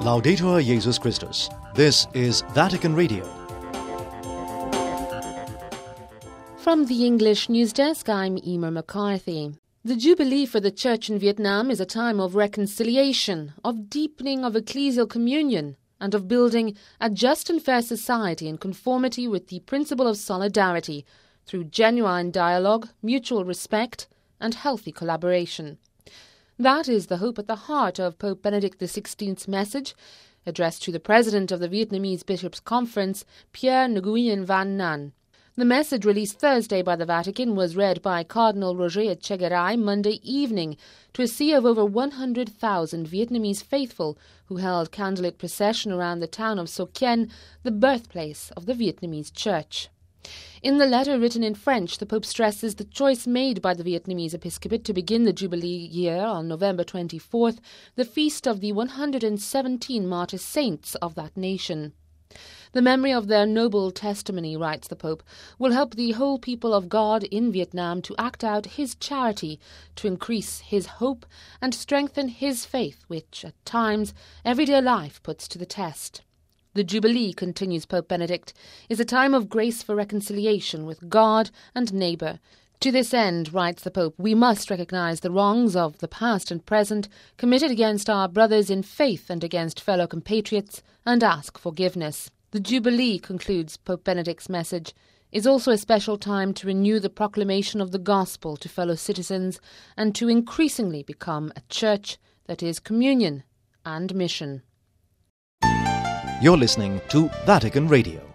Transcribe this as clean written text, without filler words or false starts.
Laudetur Jesus Christus. This is Vatican Radio. From the English News Desk, I'm Emer McCarthy. The Jubilee for the Church in Vietnam is a time of reconciliation, of deepening of ecclesial communion, and of building a just and fair society in conformity with the principle of solidarity through genuine dialogue, mutual respect, and healthy collaboration. That is the hope at the heart of Pope Benedict XVI's message, addressed to the President of the Vietnamese Bishops' Conference, Pierre Nguyen Van Nan. The message released Thursday by the Vatican was read by Cardinal Roger Etchegaray Monday evening to a sea of over 100,000 Vietnamese faithful who held candlelit procession around the town of So Kien, the birthplace of the Vietnamese Church. In the letter written in French, the Pope stresses the choice made by the Vietnamese episcopate to begin the Jubilee year on November 24th, the feast of the 117 martyr saints of that nation. The memory of their noble testimony, writes the Pope, will help the whole people of God in Vietnam to act out his charity, to increase his hope and strengthen his faith, which, at times, everyday life puts to the test. The Jubilee, continues Pope Benedict, is a time of grace for reconciliation with God and neighbour. To this end, writes the Pope, we must recognise the wrongs of the past and present committed against our brothers in faith and against fellow compatriots, and ask forgiveness. The Jubilee, concludes Pope Benedict's message, is also a special time to renew the proclamation of the gospel to fellow citizens and to increasingly become a church that is communion and mission. You're listening to Vatican Radio.